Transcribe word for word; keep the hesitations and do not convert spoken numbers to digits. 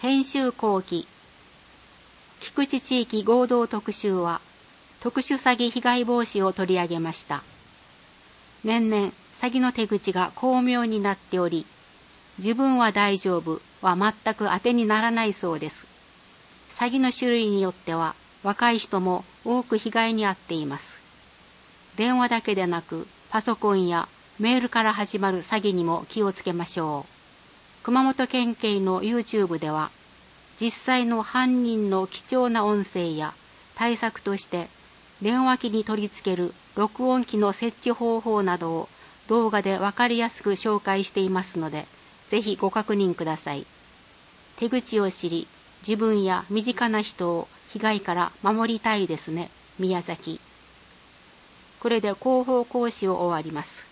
編集後期菊池地域合同特集は特殊詐欺被害防止を取り上げました。年々詐欺の手口が巧妙になっており、自分は大丈夫は全く当てにならないそうです。詐欺の種類によっては若い人も多く被害に遭っています。電話だけでなくパソコンやメールから始まる詐欺にも気をつけましょう。熊本県警の YouTube では実際の犯人の貴重な音声や対策として電話機に取り付ける録音機の設置方法などを動画でわかりやすく紹介していますので、ぜひご確認ください。手口を知り、自分や身近な人を被害から守りたいですね。宮崎。これで広報講師を終わります。